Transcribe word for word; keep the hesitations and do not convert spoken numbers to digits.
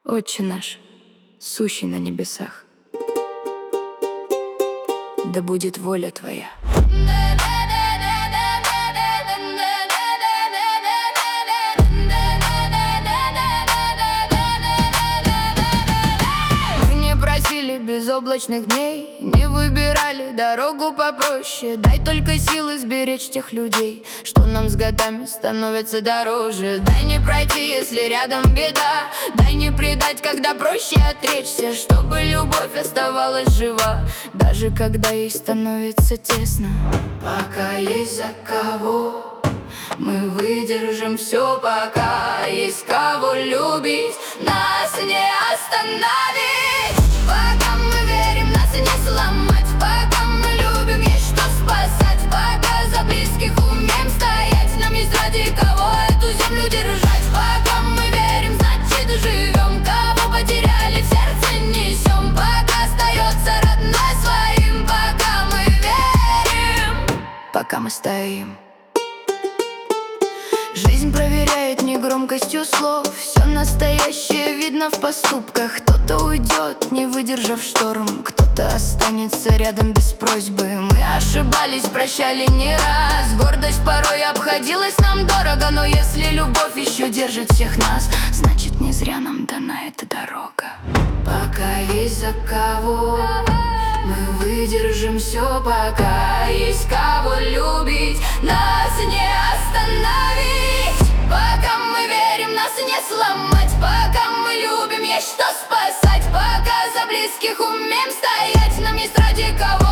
Отче наш, сущий на небесах, да будет воля Твоя. Мы не просили безоблачных дней, не выбирали дорогу попроще. Дай только силы сберечь тех людей, что нам с годами становятся дороже. Дай не пройти, если рядом беда, дай не предать, когда проще отречься, чтобы любовь оставалась жива, даже когда ей становится тесно. Пока есть за кого, мы выдержим все, пока есть кого любить, нас не остановить. Пока мы верим, нас не сломать, пока мы любим, есть что спасать, пока за близких умеем стоять, нам есть ради кого эту землю держать. Пока мы верим, значит живем, кого потеряли, в сердце несем, пока остается родной своим, пока мы верим, пока мы стоим. Жизнь проверяет не громкостью слов, все настоящее видно в поступках. Кто-то уйдет, не выдержав шторм, кто-то останется рядом без просьбы. Мы ошибались, прощали не раз, гордость порой обходилась нам дорого, но если любовь еще держит всех нас, значит не зря нам дана эта дорога. Пока есть за кого, мы выдержим все, пока есть кого любить, нас не остановить. Пока мы верим, нас не сломать, пока мы любим, есть что спасать, пока за близких умеем стоять, нам есть ради кого